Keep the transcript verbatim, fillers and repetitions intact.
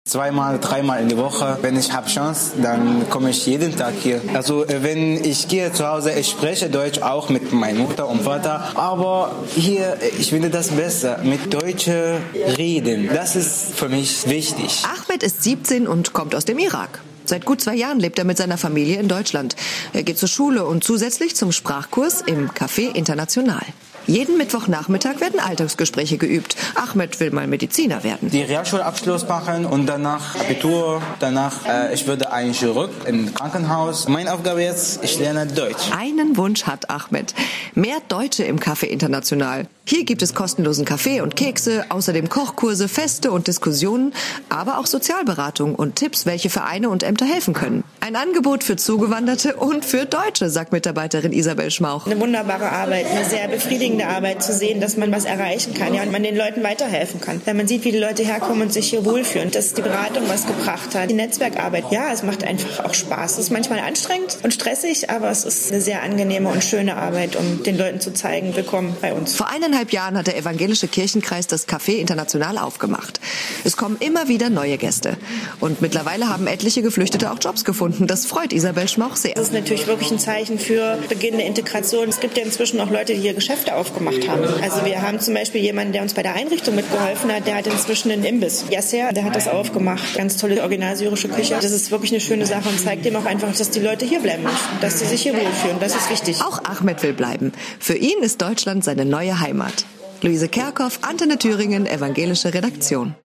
Zweimal, dreimal in der Woche. Wenn ich habe Chance, dann komme ich jeden Tag hier. Also wenn ich gehe zu Hause, ich spreche Deutsch auch mit meiner Mutter und Vater. Aber hier, ich finde das besser, mit Deutschen reden. Das ist für mich wichtig. Ahmed ist siebzehn und kommt aus dem Irak. Seit gut zwei Jahren lebt er mit seiner Familie in Deutschland. Er geht zur Schule und zusätzlich zum Sprachkurs im Café International. Jeden Mittwochnachmittag werden Alltagsgespräche geübt. Ahmed will mal Mediziner werden. Die Realschulabschluss machen und danach Abitur. Danach, äh, ich würde ein Chirurg im Krankenhaus. Meine Aufgabe jetzt, ich lerne Deutsch. Einen Wunsch hat Ahmed. Mehr Deutsche im Café International. Hier gibt es kostenlosen Kaffee und Kekse, außerdem Kochkurse, Feste und Diskussionen, aber auch Sozialberatung und Tipps, welche Vereine und Ämter helfen können. Ein Angebot für Zugewanderte und für Deutsche, sagt Mitarbeiterin Isabel Schmauch. Eine wunderbare Arbeit, eine sehr befriedigende Arbeit zu sehen, dass man was erreichen kann, ja, und man den Leuten weiterhelfen kann. Wenn man sieht, wie die Leute herkommen und sich hier wohlfühlen, dass die Beratung was gebracht hat, die Netzwerkarbeit, ja, es macht einfach auch Spaß. Es ist manchmal anstrengend und stressig, aber es ist eine sehr angenehme und schöne Arbeit, um den Leuten zu zeigen, willkommen bei uns. Vor eineinhalb Jahren hat der evangelische Kirchenkreis das Café International aufgemacht. Es kommen immer wieder neue Gäste. Und mittlerweile haben etliche Geflüchtete auch Jobs gefunden. Das freut Isabel Schmauch sehr. Das ist natürlich wirklich ein Zeichen für beginnende Integration. Es gibt ja inzwischen auch Leute, die hier Geschäfte aufgemacht haben. Also wir haben zum Beispiel jemanden, der uns bei der Einrichtung mitgeholfen hat, der hat inzwischen einen Imbiss. Yasser, der hat das aufgemacht. Ganz tolle original syrische Küche. Das ist wirklich eine schöne Sache und zeigt dem auch einfach, dass die Leute hier bleiben möchten, dass sie sich hier wohlfühlen. Das ist wichtig. Auch Ahmed will bleiben. Für ihn ist Deutschland seine neue Heimat. Luise Kerkhoff, Antenne Thüringen, evangelische Redaktion.